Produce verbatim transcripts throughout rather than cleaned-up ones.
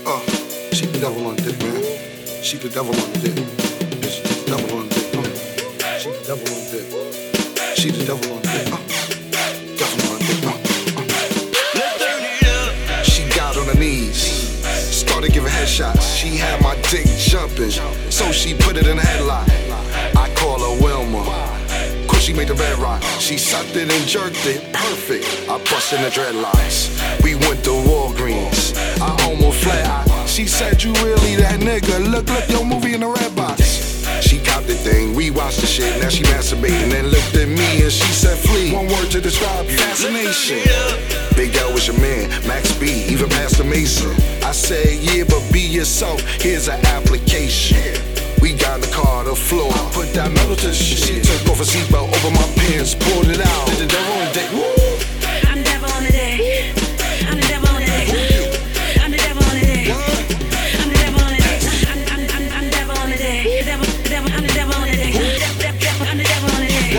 Uh, she the devil on dick, man. She the devil on dick. Bitch, the devil on dick. Uh, she the devil on dick. She the devil on dick. Uh, devil on dick. Uh, uh. She got on her knees, started giving headshots. She had my dick jumping, so she put it in a headlock. I call her Wilma. She made the red rock. She sucked it and jerked it, perfect. I busted in the dreadlocks. We went to Walgreens. I almost flat out. She said, "You really that nigga? Look, look, your movie in the red box." She copped the thing. We watched the shit. Now she masturbating and looked at me and she said, "Flee." One word to describe you: fascination. Big L was your man, Max B, even Pastor Mason. I said, "Yeah, but be yourself. Here's an application." We got in the car, the floor. I put that metal to the shit. She took off a seatbelt over my pants, pulled it out. Did the devil on the dick. Woo! I'm the devil on the dick. I'm the devil on the dick. I'm the devil on the dick. I'm the devil on the dick. I'm I'm I'm I'm the devil on the dick. Devil, devil, I'm the devil on the dick. I'm the devil on the dick.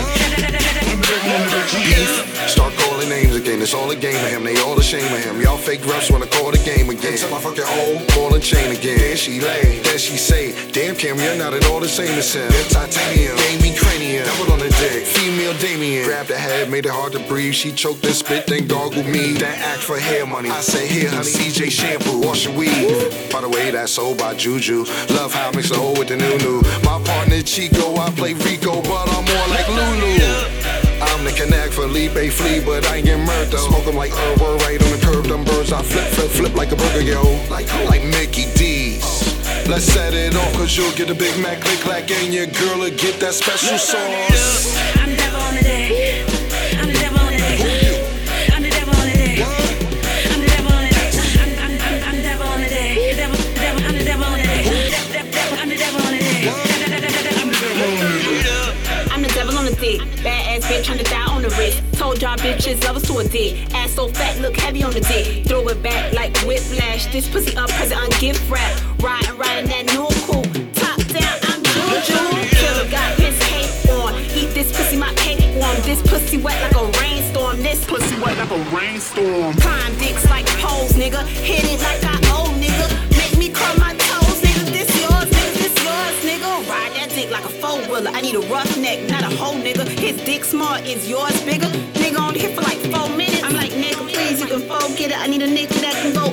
Beef, start calling names again. It's all a game for him. They all ashamed of him. Y'all fake refs wanna call the game again. Until my fucking old ball and chain again. Then she lay, then she say, "Damn, Cam, you're not at all the same as him." Then titanium, gave me cranium, double on the dick. Female Damien, grabbed the head, made it hard to breathe. She choked and spit, then gargled me. Then asked for hair money. I said, "Here, honey, C J shampoo, wash your weave." By the way, that's sold by Juju. Love how I mix the whole with the new-new. My partner Chico, I play Rico, but I'm more like Lulu. I'm the connect for Felipe Flea, but I ain't getting murdered. Smoke 'em like herb, right on the curb. Them birds I flip, flip, flip like a burger, yo. Like like Mickey D's. Let's set it off, cause you'll get a Big Mac, click clack, and your girl will get that special sauce. I'm the devil on the dick. I'm the devil on the dick. I'm the devil on the dick. I'm the devil on the dick. I'm I'm I'm I'm the devil on the dick. Devil, devil, I'm the devil on the dick. I'm the devil on the dick. I'm the devil on the dick. Bad ass bitch trying to die on the wrist. Told y'all bitches levels to a dick. Ass so fat, look heavy on the dick. Throw it back like whiplash. This pussy up present on gift wrap. Riding, riding that new coupe. Top down, I'm Juju. Killer got his cape on. Eat this pussy, my cake warm. This pussy wet like a rainstorm. This pussy wet like a rainstorm. Climb dicks like poles, nigga. Hit it like I owe, nigga. Make me curl my toes, nigga. This yours, nigga. This yours, nigga. Ride that dick like a four-wheeler. I need a rough neck, not a whole nigga. His dick small, is yours bigger? Nigga only hit for like four minutes. I'm like, nigga, please, you can forget it. I need a nigga that can go